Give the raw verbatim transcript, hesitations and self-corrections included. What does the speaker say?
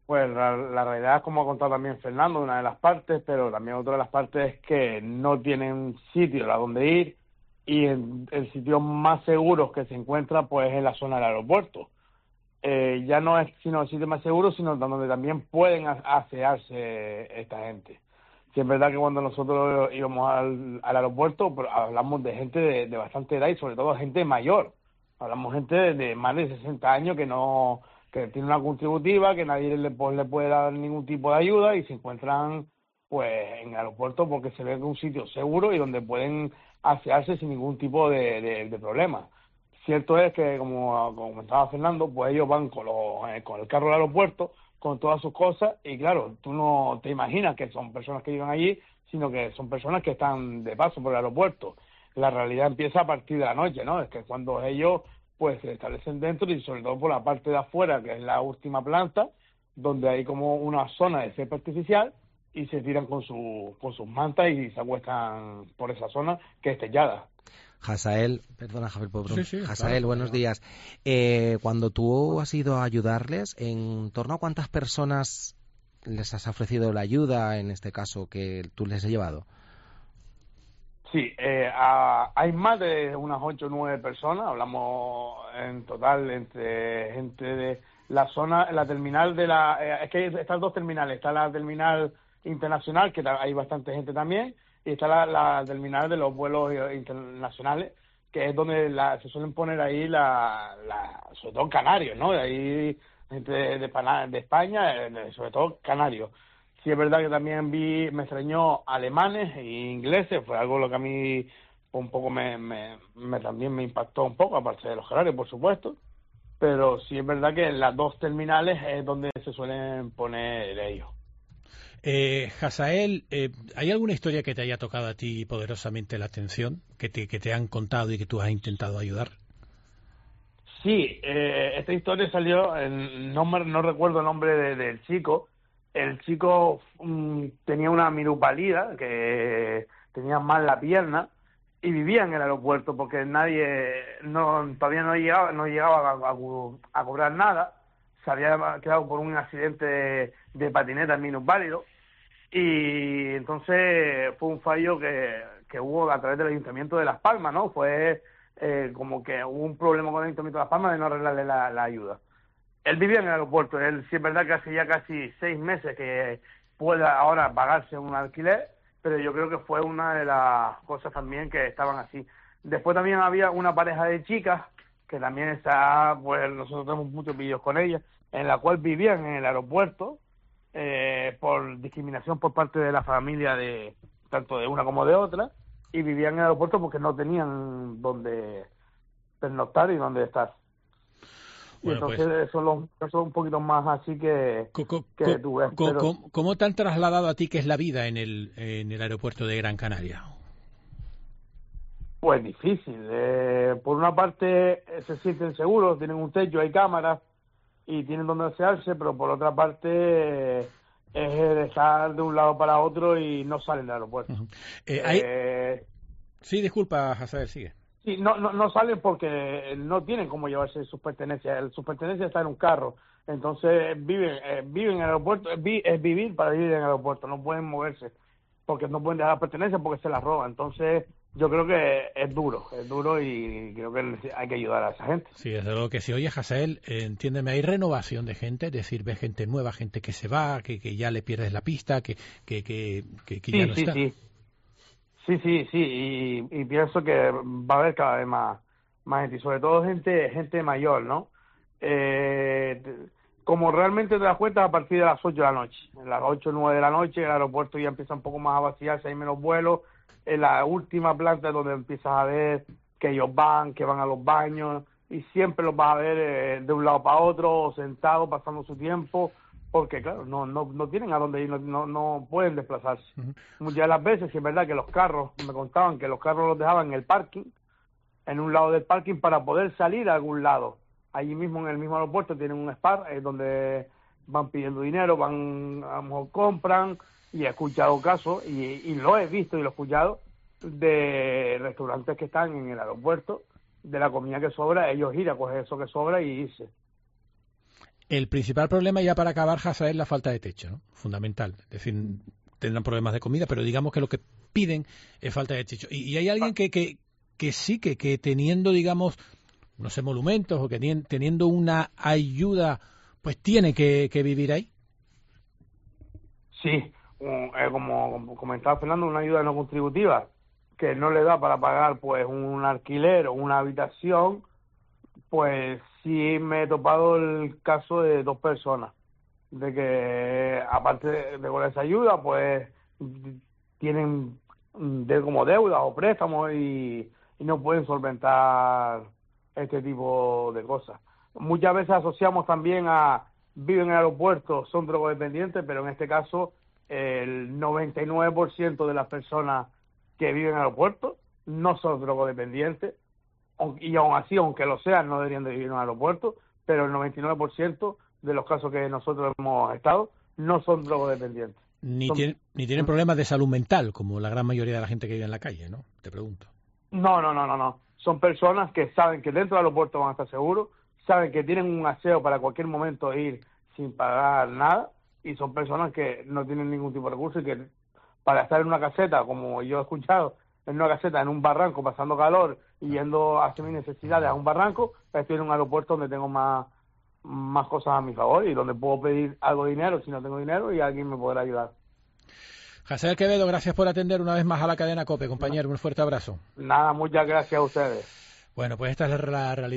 Pues la, la realidad es, como ha contado también Fernando, una de las partes, pero también otra de las partes es que no tienen sitio a donde ir, y el, el sitio más seguro que se encuentra pues en la zona del aeropuerto. Eh, ya no es sino el sitio más seguro, sino donde también pueden a- asearse esta gente. Sí, es verdad que cuando nosotros íbamos al, al aeropuerto, pero hablamos de gente de, de bastante edad y sobre todo gente mayor. Hablamos gente de, de más de sesenta años que no que tiene una contributiva, que nadie le, pues, le puede dar ningún tipo de ayuda, y se encuentran pues en el aeropuerto porque se ve que es un sitio seguro y donde pueden asearse sin ningún tipo de, de, de problema. Cierto es que, como, como comentaba Fernando, pues ellos van con, los, eh, con el carro al aeropuerto, con todas sus cosas, y claro, tú no te imaginas que son personas que viven allí, sino que son personas que están de paso por el aeropuerto. La realidad empieza a partir de la noche, ¿no? Es que cuando ellos pues se establecen dentro, y sobre todo por la parte de afuera, que es la última planta, donde hay como una zona de césped artificial, y se tiran con, su, con sus mantas y se acuestan por esa zona que es sellada. Hasael, perdona Javier Sí, Pobrón, sí, claro. Hasael, buenos días. Eh, cuando tú has ido a ayudarles, ¿en torno a cuántas personas les has ofrecido la ayuda, en este caso, que tú les has llevado? Sí, eh, a, hay más de unas ocho o nueve personas, hablamos en total entre gente de la zona, la terminal de la... Eh, es que hay estas dos terminales, está la terminal internacional, que ta- hay bastante gente también, y está la, la terminal de los vuelos eh, internacionales, que es donde la, se suelen poner ahí, la, la, sobre todo canarios, ¿no? Ahí gente de, de, Pana- de España, eh, sobre todo canarios. Sí, es verdad que también vi, me extrañó alemanes e ingleses, fue algo lo que a mí un poco me, me, me también me impactó un poco, aparte de los horarios, por supuesto, pero sí es verdad que en las dos terminales es donde se suelen poner ellos. Eh, Hasael, eh, ¿hay alguna historia que te haya tocado a ti poderosamente la atención, que te, que te han contado y que tú has intentado ayudar? Sí, eh, esta historia salió, en, no, me, no recuerdo el nombre de, del chico. El chico mm, tenía una minusvalía, que tenía mal la pierna, y vivía en el aeropuerto porque nadie, no todavía no llegaba, no llegaba a, a, a cobrar nada. Se había quedado por un accidente de, de patineta minusválido, y entonces fue un fallo que, que hubo a través del Ayuntamiento de Las Palmas, ¿no? Fue eh, como que hubo un problema con el Ayuntamiento de Las Palmas de no arreglarle la, la ayuda. Él vivía en el aeropuerto, él sí es verdad que hace ya casi seis meses que puede ahora pagarse un alquiler, pero yo creo que fue una de las cosas también que estaban así. Después también había una pareja de chicas, que también está, pues nosotros tenemos muchos vídeos con ellas, en la cual vivían en el aeropuerto, eh, por discriminación por parte de la familia, de tanto de una como de otra, y vivían en el aeropuerto porque no tenían donde pernoctar y donde estar. Y Bueno, entonces pues, son los casos un poquito más así que, co- co- que co- tú ves. co- Pero co- ¿cómo te han trasladado a ti qué es la vida en el, en el aeropuerto de Gran Canaria? pues difícil. Eh, por una parte eh, se sienten seguros, tienen un techo, hay cámaras y tienen donde asearse, pero por otra parte eh, es el estar de un lado para otro y no salen del aeropuerto. Ujú. Eh, hay... Eh, Sí, disculpa, Hasael, sigue. Sí, no, no, no salen porque no tienen cómo llevarse sus pertenencias. El- Sus pertenencias están en un carro. Entonces viven, eh, viven en el aeropuerto. Es, vi- es vivir para vivir en el aeropuerto. No pueden moverse porque no pueden dejar las pertenencias porque se las roban. Entonces yo creo que es duro, es duro, y creo que hay que ayudar a esa gente. Sí, desde luego que sí. Oye, Hasael, eh, entiéndeme, hay renovación de gente, es decir, ves gente nueva, gente que se va, que, que ya le pierdes la pista, que, que, que, que, que ya Sí, no sí, está. sí. Sí, sí, sí, y, y pienso que va a haber cada vez más, más gente, y sobre todo gente, gente mayor, ¿no? Eh, te- como realmente te das cuenta a partir de las ocho de la noche, a las ocho o nueve de la noche el aeropuerto ya empieza un poco más a vaciarse, hay menos vuelos, en la última planta es donde empiezas a ver que ellos van, que van a los baños, y siempre los vas a ver eh, de un lado para otro, o sentados, pasando su tiempo, porque claro, no, no, no tienen a dónde ir, no, no, no pueden desplazarse. Ujú. Muchas de las veces, sí es verdad que los carros, me contaban que los carros los dejaban en el parking, en un lado del parking, para poder salir a algún lado. Allí mismo, en el mismo aeropuerto, tienen un Spar, eh, donde van pidiendo dinero, van, a lo mejor compran, y he escuchado casos, y, y lo he visto y lo he escuchado, de restaurantes que están en el aeropuerto, de la comida que sobra, ellos ir a coger eso que sobra y irse. El principal problema, ya para acabar, Hazael, es la falta de techo, ¿no? Fundamental. Es decir, tendrán problemas de comida, pero digamos que lo que piden es falta de techo. Y, y hay alguien que, que, que sí, que, que teniendo, digamos, no sé, monumentos o que teniendo una ayuda, pues tiene que, que vivir ahí. Sí, eh, como comentaba Fernando, una ayuda no contributiva que no le da para pagar pues un alquiler o una habitación. Pues sí me he topado el caso de dos personas, de que aparte de, de con esa ayuda, pues tienen de como deudas o préstamos y, y no pueden solventar este tipo de cosas. Muchas veces asociamos también a viven en el aeropuerto, son drogodependientes, pero en este caso el noventa y nueve por ciento de las personas que viven en el aeropuerto no son drogodependientes. Y aún así, aunque lo sean, no deberían de vivir en un aeropuerto, pero el noventa y nueve por ciento de los casos que nosotros hemos estado no son drogodependientes. Ni, son... tienen, ni tienen problemas de salud mental, como la gran mayoría de la gente que vive en la calle, ¿no? Te pregunto. No, no, no, no, no. Son personas que saben que dentro del aeropuerto van a estar seguros, saben que tienen un aseo para cualquier momento ir sin pagar nada, y son personas que no tienen ningún tipo de recurso y que para estar en una caseta, como yo he escuchado, en una caseta, en un barranco, pasando calor y yendo a hacer mis necesidades a un barranco, estoy en un aeropuerto donde tengo más, más cosas a mi favor y donde puedo pedir algo de dinero si no tengo dinero y alguien me podrá ayudar. Hazael Quevedo, gracias por atender una vez más a la cadena COPE, compañero. Un fuerte abrazo. Nada, muchas gracias a ustedes. Bueno, pues esta es la realidad.